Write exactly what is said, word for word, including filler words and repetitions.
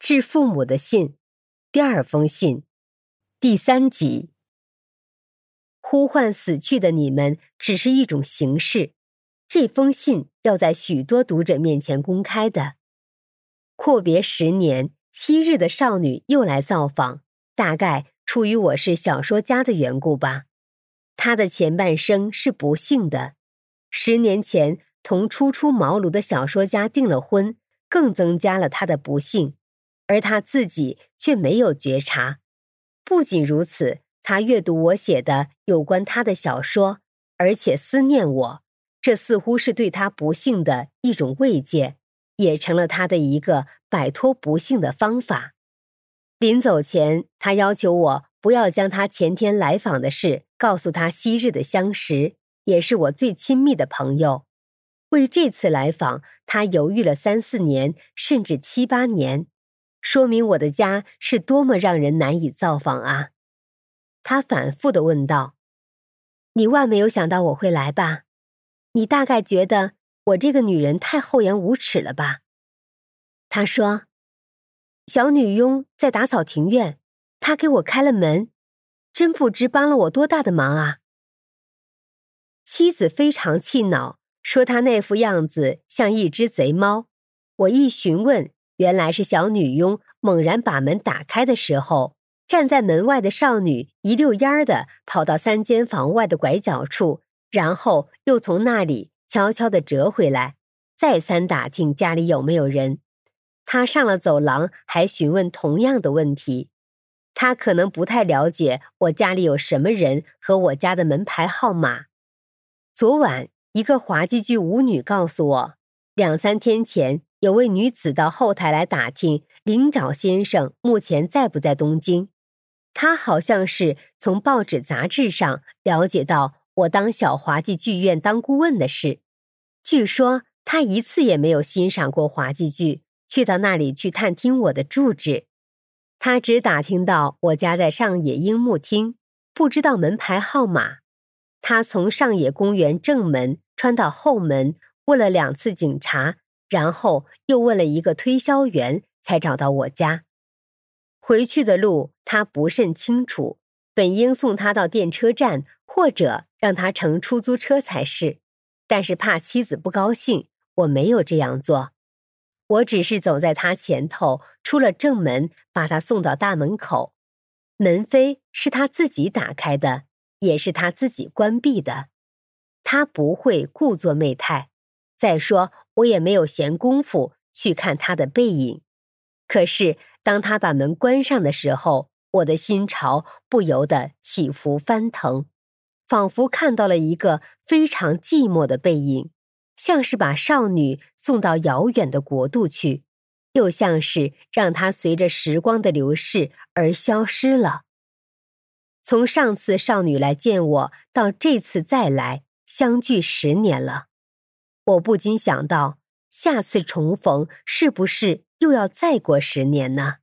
致父母的信，第二封信，第三集。呼唤死去的你们只是一种形式，这封信要在许多读者面前公开的。阔别十年，昔日的少女又来造访，大概出于我是小说家的缘故吧。她的前半生是不幸的，十年前同初出茅庐的小说家订了婚，更增加了她的不幸，而她自己却没有觉察。不仅如此，她阅读我写的有关她的小说，而且思念我，这似乎是对她不幸的一种慰藉，也成了她的一个摆脱不幸的方法。临走前，她要求我不要将她前天来访的事告诉她昔日的相识，也是我最亲密的朋友。为这次来访，她犹豫了三四年，甚至七八年，说明我的家是多么让人难以造访啊。她反复地问道：你万没有想到我会来吧？你大概觉得我这个女人太厚颜无耻了吧？她说，小女佣在打扫庭院，她给我开了门，真不知帮了我多大的忙啊。妻子非常气恼，说她那副样子像一只贼猫。我一询问，原来是小女佣猛然把门打开的时候，站在门外的少女一溜烟儿地跑到三间房外的拐角处，然后又从那里悄悄地折回来，再三打听家里有没有人。她上了走廊，还询问同样的问题。她可能不太了解我家里有什么人和我家的门牌号码。昨晚，一个滑稽剧舞女告诉我，两三天前有位女子到后台来打听林沼先生目前在不在东京。她好像是从报纸杂志上了解到我当小滑稽剧院当顾问的事。据说她一次也没有欣赏过滑稽剧，去到那里去探听我的住址。她只打听到我家在上野樱木町，不知道门牌号码。她从上野公园正门穿到后门，问了两次警察，然后又问了一个推销员，才找到我家。回去的路她不甚清楚，本应送她到电车站，或者让她乘出租车才是，但是怕妻子不高兴，我没有这样做。我只是走在她前头，出了正门，把她送到大门口。门扉是她自己打开的，也是她自己关闭的。她不会故作媚态，再说我也没有闲工夫去看她的背影。可是当她把门关上的时候，我的心潮不由得起伏翻腾，仿佛看到了一个非常寂寞的背影，像是把少女送到遥远的国度去，又像是让她随着时光的流逝而消失了。从上次少女来见我到这次再来，相距十年了。我不禁想到，下次重逢是不是又要再过十年呢？